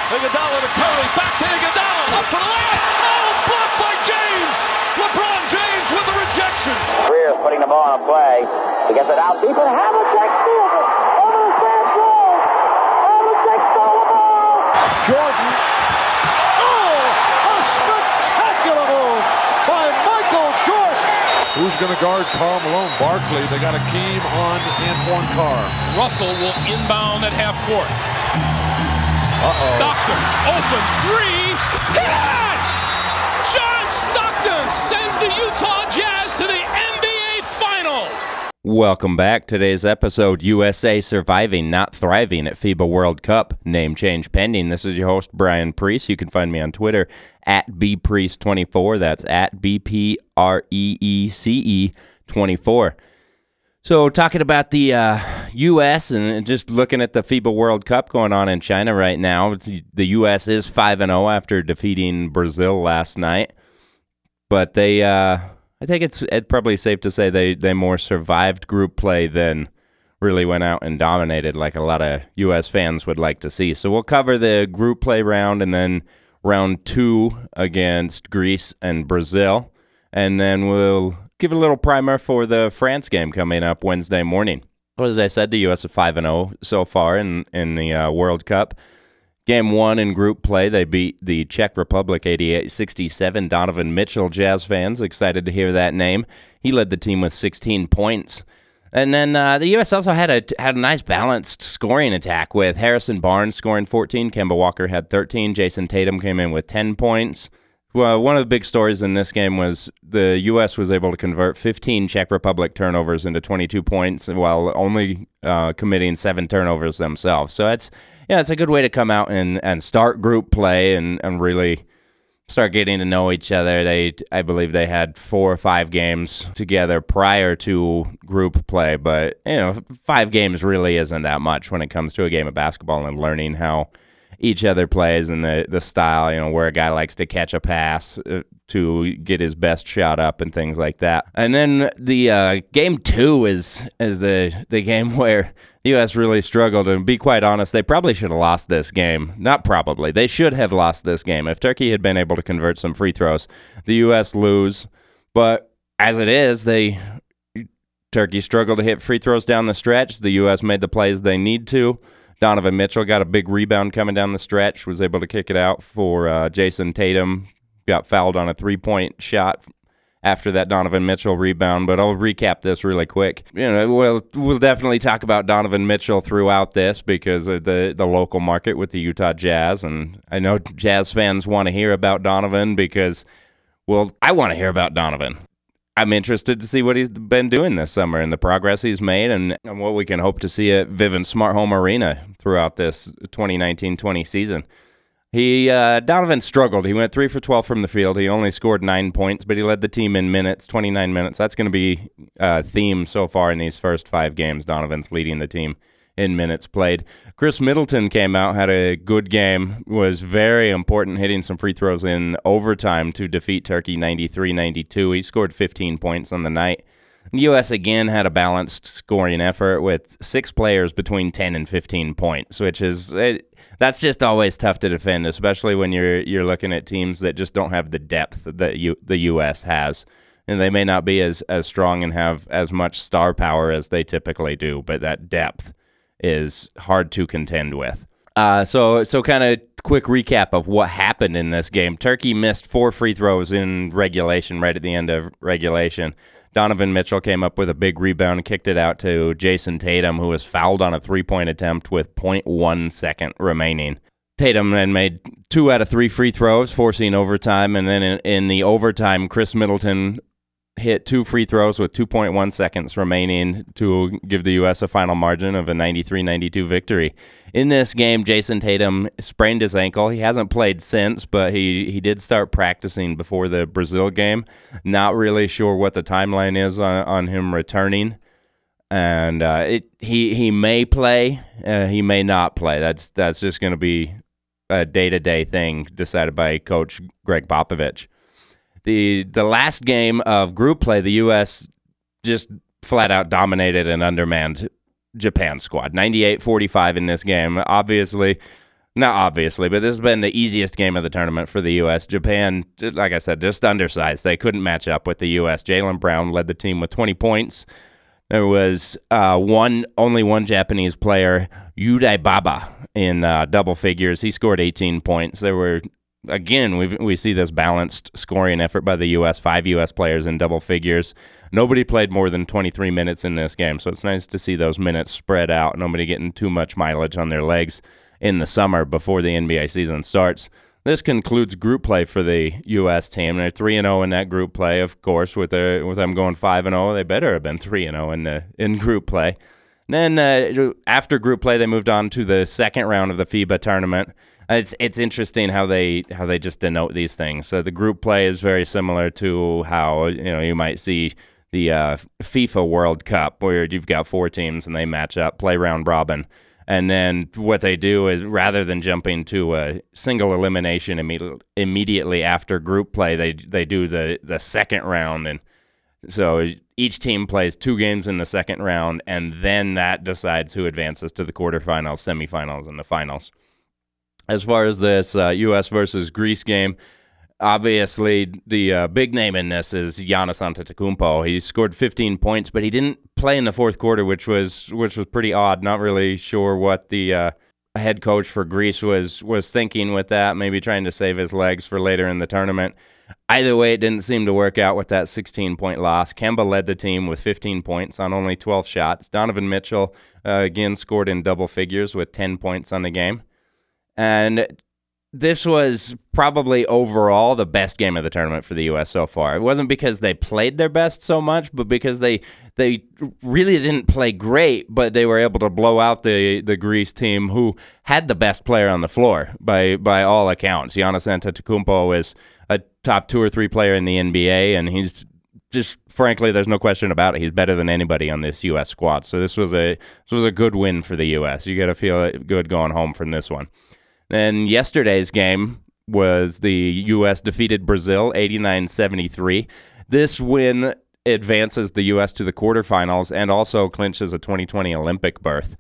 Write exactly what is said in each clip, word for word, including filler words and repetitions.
Iguodala to Curry, back to Iguodala, up for the layup. Oh, blocked by James. LeBron James with the rejection. Greer's putting the ball on a play. He gets it out deep, and Havlicek steals it. Over the fence goal. Havlicek stole the ball. Jordan. Oh, a spectacular move by Michael Jordan. Who's going to guard Karl Malone? Barkley. They got Akeem on Antoine Carr. Russell will inbound at half court. Uh-oh. Stockton, open three. Hit it! John Stockton sends the Utah Jazz to the N B A Finals. Welcome back. Today's episode, U S A surviving, not thriving at FIBA World Cup. Name change pending. This is your host, Brian Priest. You can find me on Twitter at B Priest twenty-four. That's at B P R E E C E twenty-four. So talking about the uh, U S and just looking at the FIBA World Cup going on in China right now, the U S is five and oh after defeating Brazil last night. But they, uh, I think it's, it's probably safe to say they, they more survived group play than really went out and dominated like a lot of U S fans would like to see. So we'll cover the group play round and then round two against Greece and Brazil. And then we'll give a little primer for the France game coming up Wednesday morning. Well, as I said, the U S is five and oh so far in, in the uh, World Cup. Game one in group play, they beat the Czech Republic eighty-eight sixty-seven. Donovan Mitchell, Jazz fans, excited to hear that name. He led the team with sixteen points. And then uh, the U S also had a had a nice balanced scoring attack with Harrison Barnes scoring fourteen. Kemba Walker had thirteen. Jason Tatum came in with ten points. Well, one of the big stories in this game was the U S was able to convert fifteen Czech Republic turnovers into twenty-two points while only uh, committing seven turnovers themselves. So it's yeah, it's a good way to come out and, and start group play and, and really start getting to know each other. They, I believe they had four or five games together prior to group play, but you know, five games really isn't that much when it comes to a game of basketball and learning how each other plays and the, the style, you know, where a guy likes to catch a pass uh, to get his best shot up and things like that. And then the uh, game two is is the the game where the U S really struggled. And to be quite honest, they probably should have lost this game. Not probably. They should have lost this game. If Turkey had been able to convert some free throws, the U S lose. But as it is, they Turkey struggled to hit free throws down the stretch. The U S made the plays they need to. Donovan Mitchell got a big rebound coming down the stretch, was able to kick it out for uh, Jason Tatum. Got fouled on a three-point shot after that Donovan Mitchell rebound, but I'll recap this really quick. You know, we'll we'll definitely talk about Donovan Mitchell throughout this because of the, the local market with the Utah Jazz, and I know Jazz fans want to hear about Donovan because, well, I want to hear about Donovan. I'm interested to see what he's been doing this summer and the progress he's made and, and what we can hope to see at Vivint Smart Home Arena throughout this twenty nineteen twenty season. He uh, Donovan struggled. He went three for twelve from the field. He only scored nine points, but he led the team in minutes, twenty-nine minutes. That's going to be a theme so far in these first five games. Donovan's leading the team in minutes played. Chris Middleton came out, had a good game, was very important, hitting some free throws in overtime to defeat Turkey ninety-three ninety-two. He scored fifteen points on the night. The U S again had a balanced scoring effort with six players between ten and fifteen points, which is it, that's just always tough to defend, especially when you're you're looking at teams that just don't have the depth that you, the U S has. And they may not be as, as strong and have as much star power as they typically do, but that depth is hard to contend with. Uh, so so kind of quick recap of what happened in this game. Turkey missed four free throws in regulation, right at the end of regulation. Donovan Mitchell came up with a big rebound and kicked it out to Jason Tatum, who was fouled on a three-point attempt with zero point one second remaining. Tatum then made two out of three free throws, forcing overtime, and then in, in the overtime, Chris Middleton hit two free throws with two point one seconds remaining to give the U S a final margin of a ninety-three ninety-two victory. In this game, Jason Tatum sprained his ankle. He hasn't played since, but he, he did start practicing before the Brazil game. Not really sure what the timeline is on, on him returning. And uh, it, he he may play, uh, he may not play. That's, that's just going to be a day-to-day thing decided by Coach Greg Popovich. The the last game of group play, the U S just flat out dominated and undermanned Japan squad. ninety-eight forty-five in this game. Obviously, Not obviously, but this has been the easiest game of the tournament for the U S. Japan, like I said, just undersized. They couldn't match up with the U S. Jaylen Brown led the team with twenty points. There was uh, one, only one Japanese player, Yudai Baba, in uh, double figures. He scored eighteen points. There were, again, we we see this balanced scoring effort by the U S. Five U S players in double figures. Nobody played more than twenty-three minutes in this game, so it's nice to see those minutes spread out. Nobody getting too much mileage on their legs in the summer before the N B A season starts. This concludes group play for the U S team. They're three and oh in that group play, of course, with their, with them going five and oh. They better have been three and oh in the in group play. And then uh, after group play, they moved on to the second round of the FIBA tournament. It's it's interesting how they how they just denote these things. So the group play is very similar to how, you know, you might see the uh, FIFA World Cup, where you've got four teams and they match up, play round robin. And then what they do is, rather than jumping to a single elimination imme- immediately after group play, they they do the, the second round. And so each team plays two games in the second round, and then that decides who advances to the quarterfinals, semifinals, and the finals. As far as this uh, U S versus Greece game, obviously the uh, big name in this is Giannis Antetokounmpo. He scored fifteen points, but he didn't play in the fourth quarter, which was which was pretty odd. Not really sure what the uh, head coach for Greece was was thinking with that, maybe trying to save his legs for later in the tournament. Either way, it didn't seem to work out with that sixteen-point loss. Kemba led the team with fifteen points on only twelve shots. Donovan Mitchell, uh, again, scored in double figures with ten points on the game. And this was probably overall the best game of the tournament for the U S so far. It wasn't because they played their best so much, but because they they really didn't play great, but they were able to blow out the, the Greece team, who had the best player on the floor by by all accounts. Giannis Antetokounmpo is a top two or three player in the N B A, and he's just, frankly, there's no question about it. He's better than anybody on this U S squad. So this was a this was a good win for the U S. You got to feel good going home from this one. Then yesterday's game was the U S defeated Brazil eighty-nine seventy-three. This win advances the U S to the quarterfinals and also clinches a twenty twenty Olympic berth.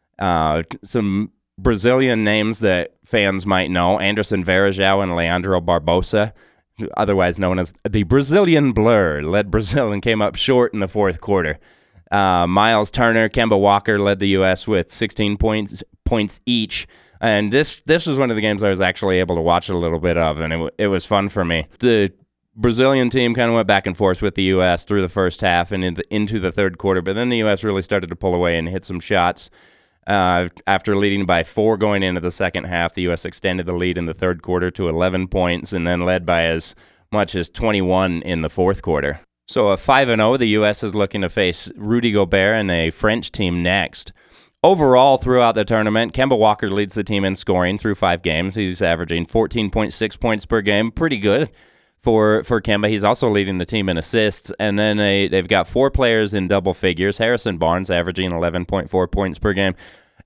Uh, some Brazilian names that fans might know: Anderson Varejão and Leandro Barbosa, otherwise known as the Brazilian Blur, led Brazil and came up short in the fourth quarter. Uh, Miles Turner, Kemba Walker led the U S with sixteen points points each. And this this was one of the games I was actually able to watch a little bit of, and it, it was fun for me. The Brazilian team kind of went back and forth with the U S through the first half and in the, into the third quarter, but then the U S really started to pull away and hit some shots. Uh, after leading by four going into the second half, the U S extended the lead in the third quarter to eleven points and then led by as much as twenty-one in the fourth quarter. So a five and oh, the U S is looking to face Rudy Gobert and a French team next. Overall, throughout the tournament, Kemba Walker leads the team in scoring through five games. He's averaging fourteen point six points per game. Pretty good for for Kemba. He's also leading the team in assists. And then they, they've got four players in double figures. Harrison Barnes averaging eleven point four points per game.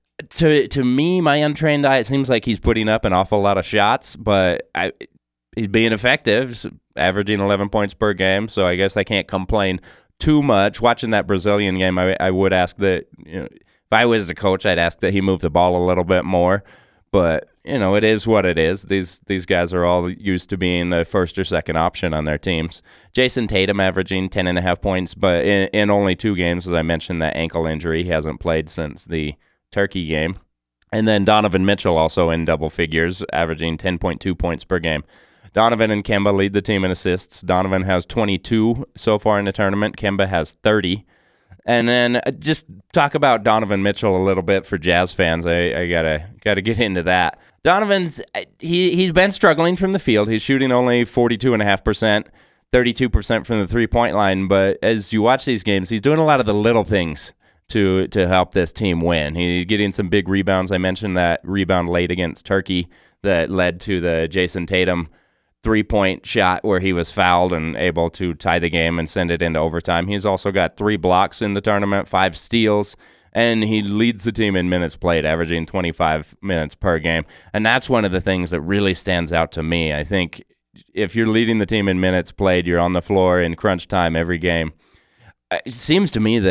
To to me, my untrained eye, it seems like he's putting up an awful lot of shots, but I, he's being effective, averaging eleven points per game, so I guess I can't complain too much. Watching that Brazilian game, I, I would ask that, you know, if I was the coach, I'd ask that he move the ball a little bit more. But, you know, it is what it is. These these guys are all used to being the first or second option on their teams. Jason Tatum averaging ten and a half points, but in, in only two games, as I mentioned, that ankle injury. He hasn't played since the Turkey game. And then Donovan Mitchell also in double figures, averaging ten point two points per game. Donovan and Kemba lead the team in assists. Donovan has twenty-two so far in the tournament. Kemba has thirty. And then just talk about Donovan Mitchell a little bit for Jazz fans. I, I gotta gotta get into that. Donovan's he he's been struggling from the field. He's shooting only forty-two and a half percent, thirty-two percent from the three point line. But as you watch these games, he's doing a lot of the little things to to help this team win. He's getting some big rebounds. I mentioned that rebound late against Turkey that led to the Jason Tatum three-point shot where he was fouled and able to tie the game and send it into overtime. He's also got three blocks in the tournament, five steals, and he leads the team in minutes played, averaging twenty-five minutes per game. And that's one of the things that really stands out to me. I think if you're leading the team in minutes played, you're on the floor in crunch time every game. It seems to me that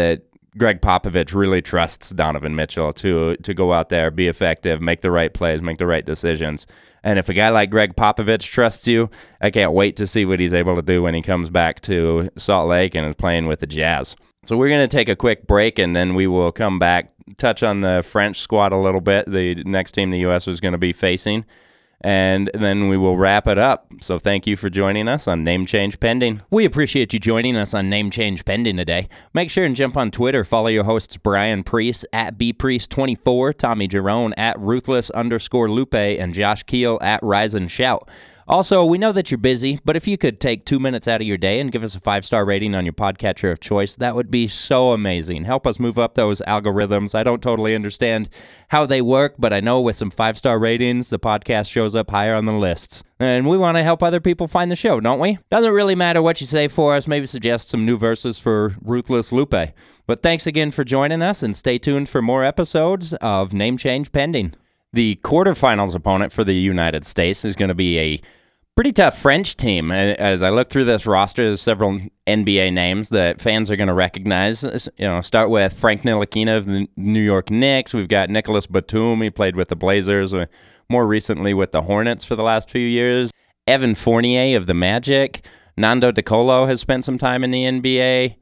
Greg Popovich really trusts Donovan Mitchell to to go out there, be effective, make the right plays, make the right decisions. And if a guy like Greg Popovich trusts you, I can't wait to see what he's able to do when he comes back to Salt Lake and is playing with the Jazz. So we're going to take a quick break, and then we will come back, touch on the French squad a little bit, the next team the U S is going to be facing, and then we will wrap it up. So thank you for joining us on Name Change Pending. We appreciate you joining us on Name Change Pending today. Make sure and jump on Twitter. Follow your hosts Brian Priest at B Priest twenty-four, Tommy Jerome at Ruthless underscore Lupe, and Josh Keel at Rise and Shout. Also, we know that you're busy, but if you could take two minutes out of your day and give us a five-star rating on your podcatcher of choice, that would be so amazing. Help us move up those algorithms. I don't totally understand how they work, but I know with some five-star ratings, the podcast shows up higher on the lists. And we want to help other people find the show, don't we? Doesn't really matter what you say for us. Maybe suggest some new verses for Ruthless Lupe. But thanks again for joining us, and stay tuned for more episodes of Name Change Pending. The quarterfinals opponent for the United States is going to be a pretty tough French team. As I look through this roster, there's several N B A names that fans are going to recognize. You know, start with Frank Ntilikina of the New York Knicks. We've got Nicholas Batum. He played with the Blazers, more recently with the Hornets for the last few years. Evan Fournier of the Magic. Nando De Colo has spent some time in the N B A.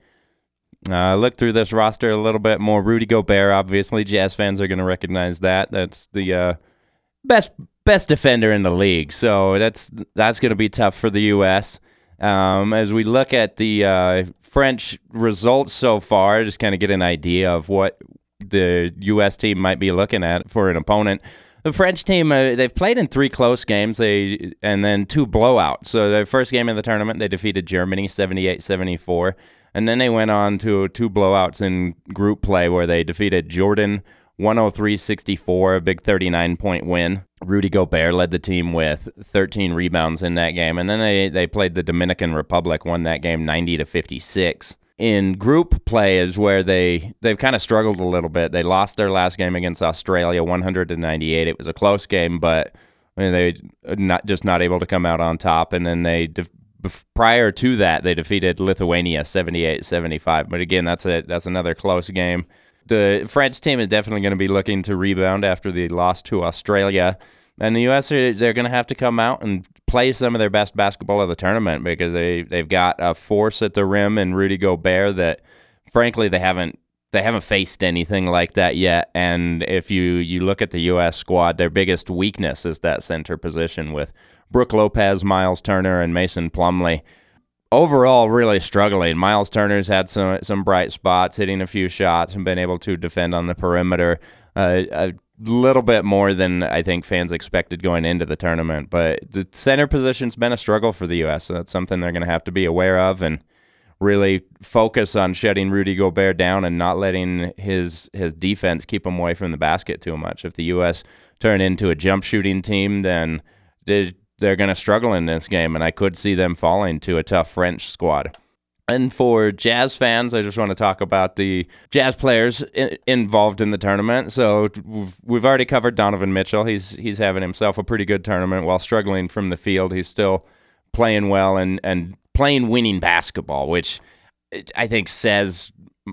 Uh, look through this roster a little bit more. Rudy Gobert, obviously. Jazz fans are going to recognize that. That's the uh, best best defender in the league. So that's that's going to be tough for the U S Um, as we look at the uh, French results so far, just kind of get an idea of what the U S team might be looking at for an opponent. The French team, uh, they've played in three close games they and then two blowouts. So their first game of the tournament, they defeated Germany seventy-eight seventy-four. And then they went on to two blowouts in group play where they defeated Jordan one oh three sixty-four, a big thirty-nine point win. Rudy Gobert led the team with thirteen rebounds in that game. And then they, they played the Dominican Republic, won that game ninety to fifty-six. In group play is where they, they've kind of struggled a little bit. They lost their last game against Australia, one hundred to ninety-eight. It was a close game, but they not just not able to come out on top. And then they de- prior to that, they defeated Lithuania seventy-eight seventy-five. But again, that's a that's another close game. The French team is definitely going to be looking to rebound after the loss to Australia. And the U S, are, they're going to have to come out and play some of their best basketball of the tournament because they, they've got a force at the rim and Rudy Gobert that, frankly, they haven't they haven't faced anything like that yet. And if you, you look at the U S squad, their biggest weakness is that center position with Brook Lopez, Miles Turner, and Mason Plumlee. Overall, really struggling. Miles Turner's had some some bright spots, hitting a few shots and been able to defend on the perimeter uh, a little bit more than I think fans expected going into the tournament. But the center position's been a struggle for the U S, so that's something they're going to have to be aware of and really focus on shutting Rudy Gobert down and not letting his his defense keep him away from the basket too much. If the U S turn into a jump shooting team, then they they're going to struggle in this game, and I could see them falling to a tough French squad. And for Jazz fans, I just want to talk about the Jazz players I- involved in the tournament. So we've, we've already covered Donovan Mitchell. He's he's having himself a pretty good tournament while struggling from the field. He's still playing well and, and playing winning basketball, which I think says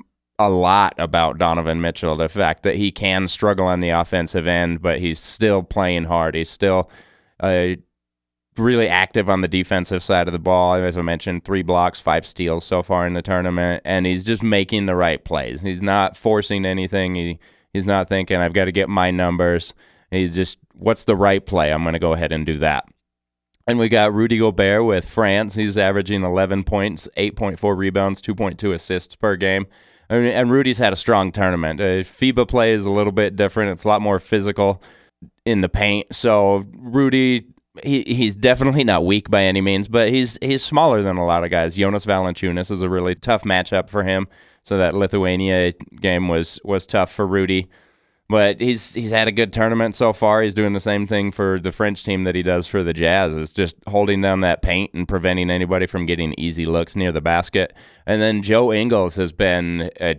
a lot about Donovan Mitchell, the fact that he can struggle on the offensive end, but he's still playing hard. He's still uh, really active on the defensive side of the ball. As I mentioned, three blocks, five steals so far in the tournament, and he's just making the right plays. He's not forcing anything. He He's not thinking, I've got to get my numbers. He's just, what's the right play? I'm going to go ahead and do that. And we got Rudy Gobert with France. He's averaging eleven points, eight point four rebounds, two point two assists per game. And, and Rudy's had a strong tournament. Uh, FIBA play is a little bit different. It's a lot more physical in the paint. So Rudy... He he's definitely not weak by any means, but he's he's smaller than a lot of guys. Jonas Valanciunas is a really tough matchup for him, so that Lithuania game was was tough for Rudy. But he's he's had a good tournament so far. He's doing the same thing for the French team that he does for the Jazz. It's just holding down that paint and preventing anybody from getting easy looks near the basket. And then Joe Ingles has been a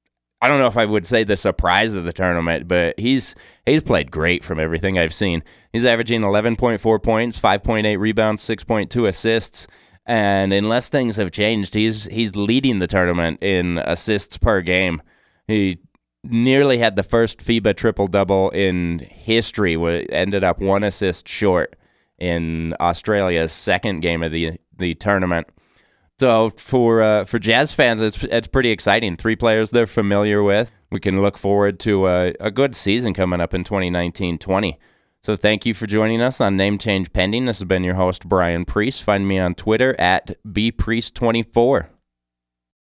I don't know if I would say the surprise of the tournament, but he's he's played great from everything I've seen. He's averaging eleven point four points, five point eight rebounds, six point two assists, and unless things have changed, he's he's leading the tournament in assists per game. He nearly had the first FIBA triple-double in history. Ended up one assist short in Australia's second game of the the tournament. So for uh, for Jazz fans, it's it's pretty exciting. Three players they're familiar with. We can look forward to a, a good season coming up in twenty nineteen twenty. So thank you for joining us on Name Change Pending. This has been your host, Brian Priest. Find me on Twitter at B Priest twenty-four.